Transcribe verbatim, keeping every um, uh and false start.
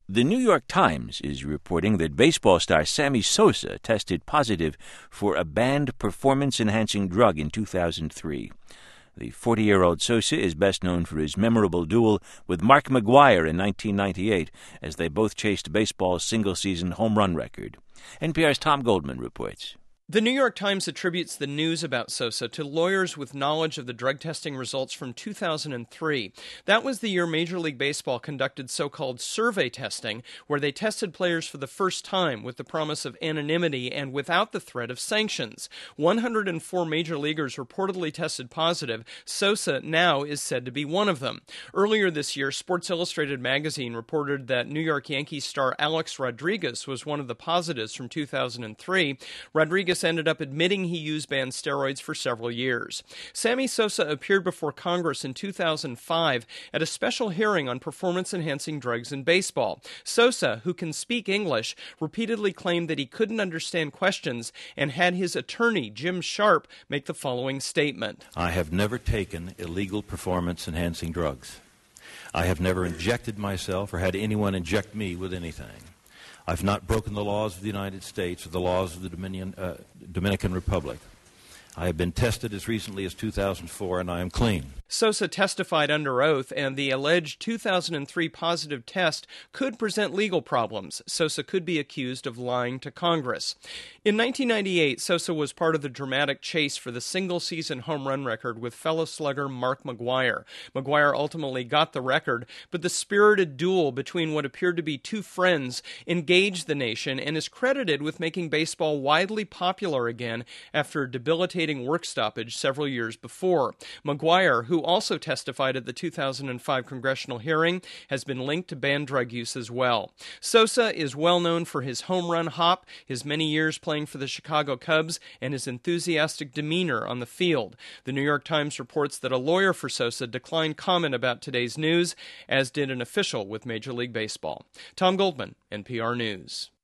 The New York Times is reporting that baseball star Sammy Sosa tested positive for a banned performance-enhancing drug in two thousand three. The forty-year-old Sosa is best known for his memorable duel with Mark McGwire in nineteen ninety-eight, as they both chased baseball's single-season home run record. N P R's Tom Goldman reports. The New York Times attributes the news about Sosa to lawyers with knowledge of the drug testing results from two thousand three. That was the year Major League Baseball conducted so-called survey testing, where they tested players for the first time with the promise of anonymity and without the threat of sanctions. one hundred four major leaguers reportedly tested positive. Sosa now is said to be one of them. Earlier this year, Sports Illustrated magazine reported that New York Yankees star Alex Rodriguez was one of the positives from two thousand three. Rodriguez ended up admitting he used banned steroids for several years. Sammy Sosa appeared before Congress in two thousand five at a special hearing on performance-enhancing drugs in baseball. Sosa, who can speak English, repeatedly claimed that he couldn't understand questions and had his attorney, Jim Sharp, make the following statement. I have never taken illegal performance-enhancing drugs. I have never injected myself or had anyone inject me with anything. I've not broken the laws of the United States or the laws of the Dominion, uh, Dominican Republic. I have been tested as recently as two thousand four, and I am clean. Sosa testified under oath, and the alleged two thousand three positive test could present legal problems. Sosa could be accused of lying to Congress. In nineteen ninety-eight, Sosa was part of the dramatic chase for the single-season home run record with fellow slugger Mark McGwire. McGwire ultimately got the record, but the spirited duel between what appeared to be two friends engaged the nation and is credited with making baseball widely popular again after a debilitating work stoppage several years before. McGwire, who also testified at the two thousand five congressional hearing, has been linked to banned drug use as well. Sosa is well known for his home run hop, his many years playing for the Chicago Cubs, and his enthusiastic demeanor on the field. The New York Times reports that a lawyer for Sosa declined comment about today's news, as did an official with Major League Baseball. Tom Goldman, N P R News.